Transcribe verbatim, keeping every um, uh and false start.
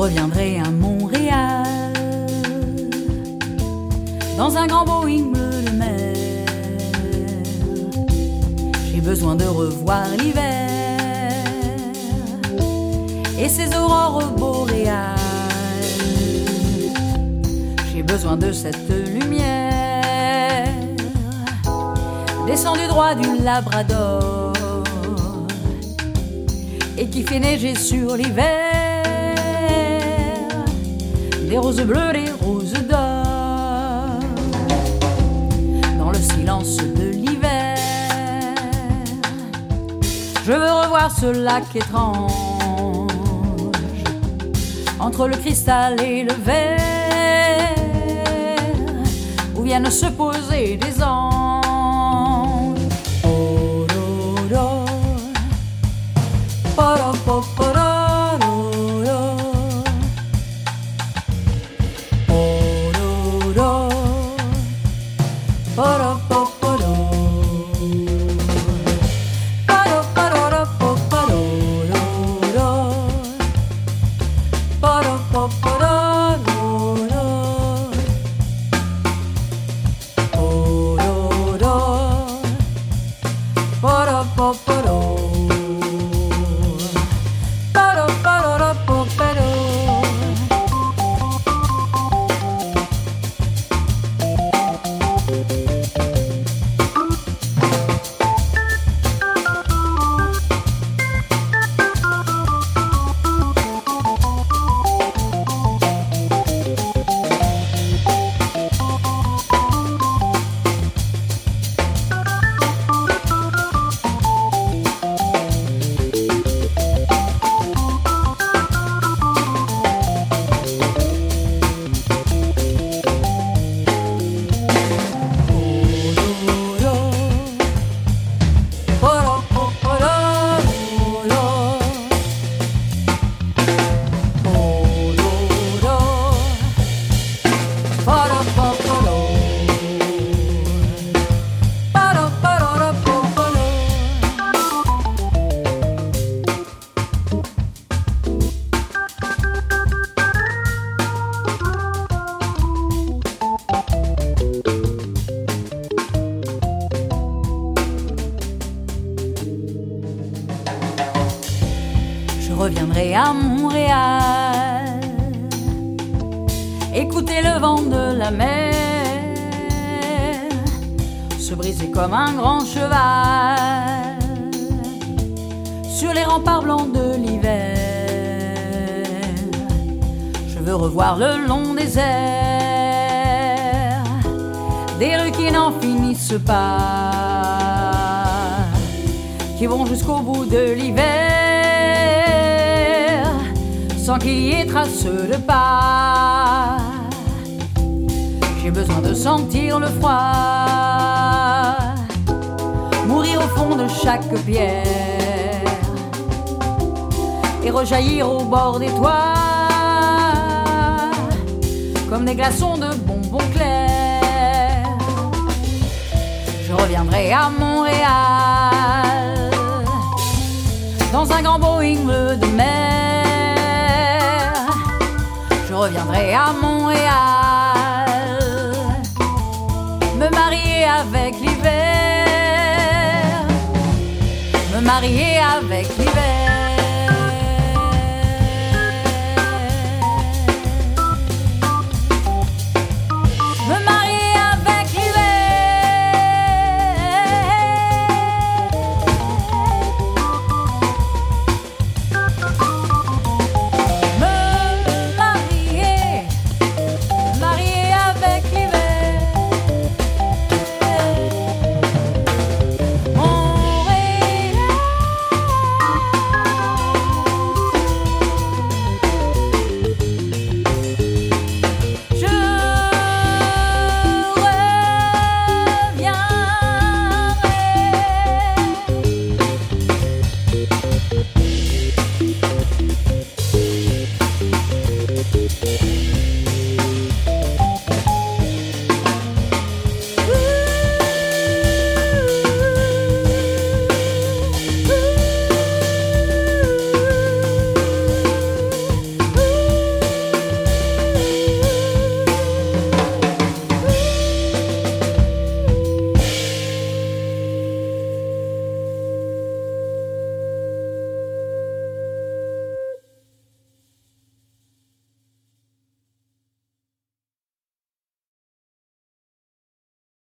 reviendrai à Montréal dans un grand Boeing bleu de mer. J'ai besoin de revoir l'hiver et ses aurores boréales. J'ai besoin de cette lumière descendue droit du Labrador et qui fait neiger sur l'hiver des roses bleues, des roses d'or. Dans le silence de l'hiver, je veux revoir ce lac étrange entre le cristal et le verre, où viennent se poser des anges. Oh, oh, oh. Oh, oh, oh, oh, oh. Je reviendrai à Montréal, écouter le vent de la mer, se briser comme un grand cheval sur les remparts blancs de l'hiver. Je veux revoir le long désert, des rues qui n'en finissent pas, qui vont jusqu'au bout de l'hiver, sans qu'il y ait trace de pas. J'ai besoin de sentir le froid mourir au fond de chaque pierre et rejaillir au bord des toits comme des glaçons de bonbons clairs. Je reviendrai à Montréal dans un grand Boeing bleu de mer. Je reviendrai à Montréal, me marier avec l'hiver, me marier avec l'hiver.